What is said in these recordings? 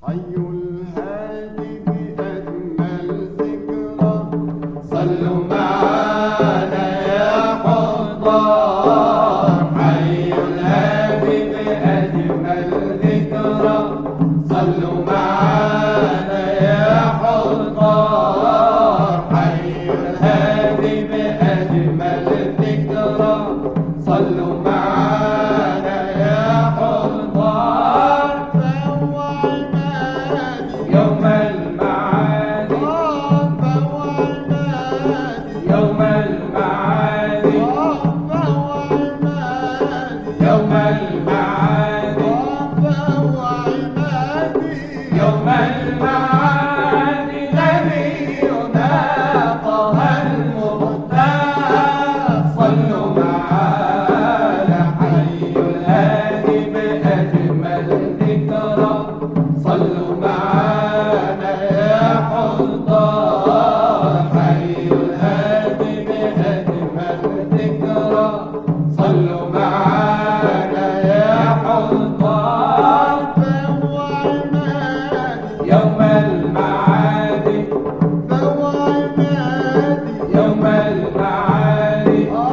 حي الهادي بأجمل ذكرى صلوا معانا يا حضار. حي الهادي بأجمل ذكرى صلوا معانا يا حضار. حي الهادي بأجمل ذكرى صلوا معانا يا حضار. يوم المعاد يوم المعاد يوم المعاد يوم المعاد نبينا طه المختار. صلوا معانا حي الهادي بأجمل ذكرى صلوا معانا يا حضار. حي الهادي بأجمل ذكرى صلوا معانا يا حضار. يوم المعاد يوم المعاد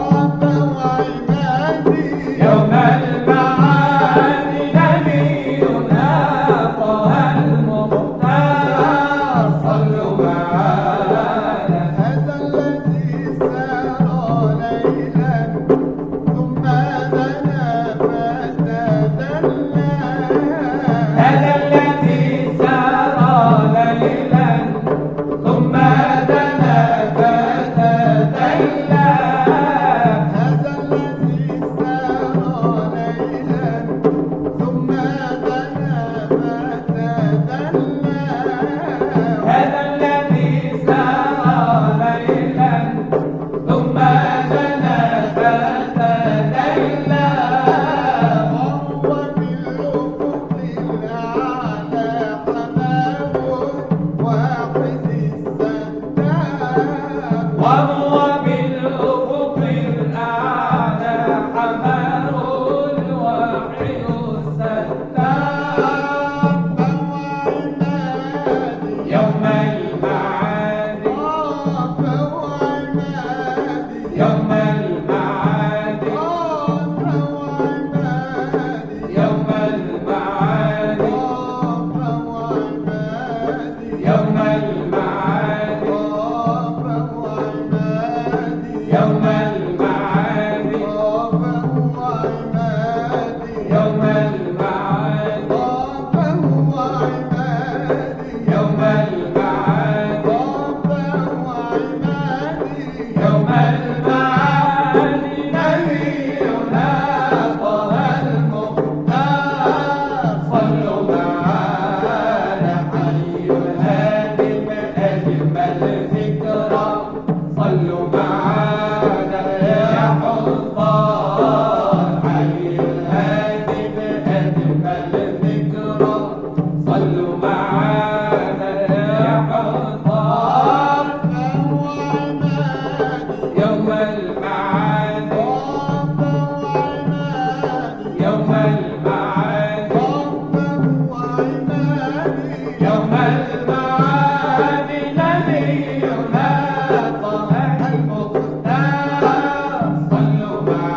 يوم المعاد نبينا طه المختار. صلوا معانا هذا الذي سار ليلا ثم دنا فتدلى. هذا الذي سار ليلا ثم دنا فتدلى. هذا الذي سار ليلا ثم دنا فتدلى. هذا الذي سار ليلا ثم دنا فتدلى. وهو بالأفق الأعلى حمام واحد السداد. وهو بالأفق الأعلى حماه الواحد السلام. فهو عمادي يوم المعاد فهو عمادي يوم المعاد فهو عمادي يوم المعاد فهو عمادي يوم المعاد فهو عمادي يوم المعاد فهو عمادي يوم المعاد فهو عمادي يوم المعاد فهو عمادي يوم المعاد نبينا طه المختار. صلوا معانا حي الهادي بأجمل ذكرى صلوا معانا يا حضار. حي الهادي بأجمل ذكرى صلوا معانا يا حضار. فهو عمادي يوم المعاد فهو عمادي يوم المعاد فهو عمادي يوم المعاد نبينا طه المختار. صلوا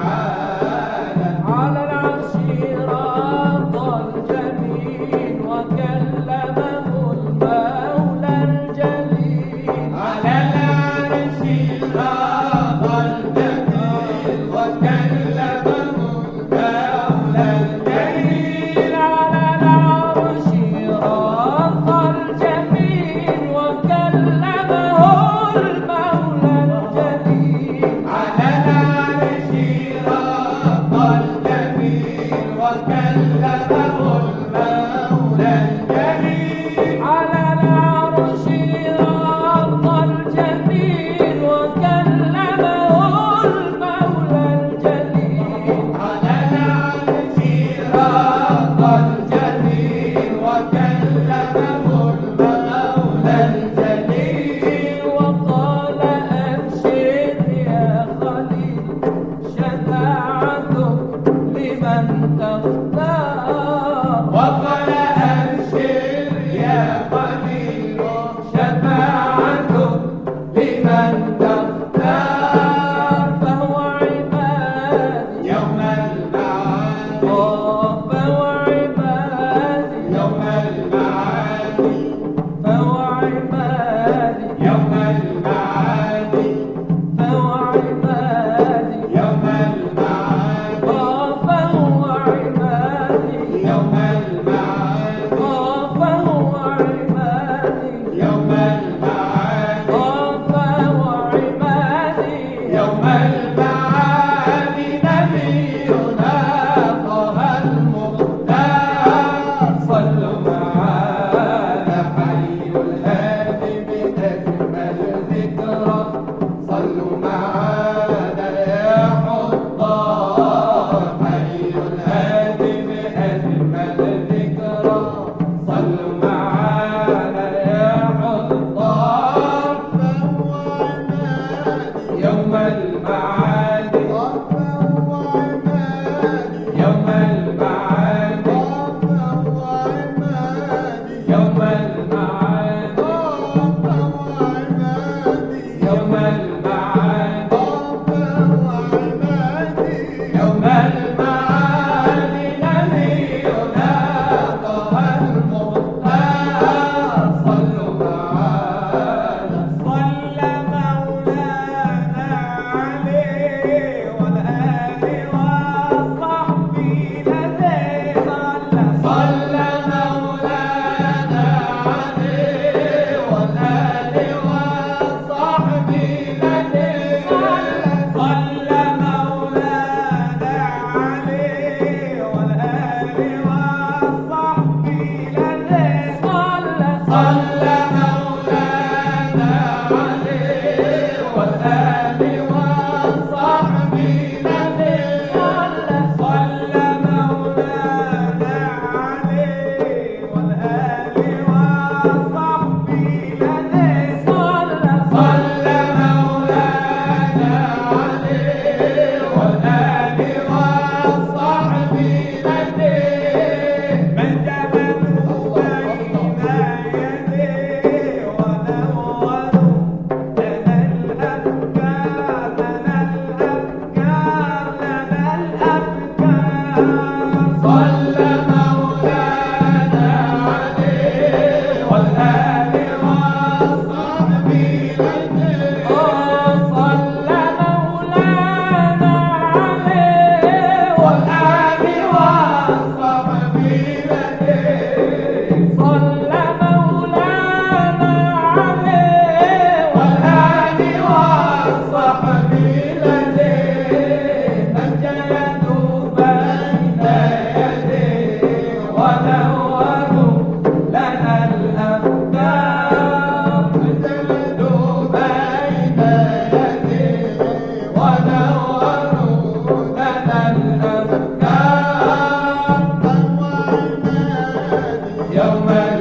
معانا على العرش رب الجميل وكلمه المولى الجليل. على العرش راق الجميل وكلمه المولى الجليل. على العرش رب الجميل وكلمه المولى الجليل. على العرش راق الجميل وكلمه المولى الجليل. على العرش رب الجميل وكلمه المولى الجليل. على العرش راق الجميل وكلمه المولى الجليل. وقال أبشر يا خليل شفاعتك لمن تختار. وقال أبشر صلوا معانا يا حضار يوم المعاد يوم المعاد يوم المعاد يوم المعاد يوم المعاد نبينا طه المختار صلوا معانا صلى مولانا عليه والآل والصحب لديه صلى مولانا عليه والآل والصحب لديه صلى مولانا عليه والآل والصحب لديه صلى مولانا عليه والآل والصحب لديه صلى مولانا عليه والآل والصحب لديه صلى مولانا عليه والآل والصحب لديه مجدوا بين يديه ونوروا لنا الأفكار لنا الأفكار لنا الأفكار صلى مولانا عليه والآل والصحب لديه صلى مولانا عليه والآل والصحب لديه صلى مولانا عليه والآل والصحب لديه مجدوا بين يديه ونوروا لنا الأفكار مجدوا بين يديه ونوروا لنا الأفكار يوم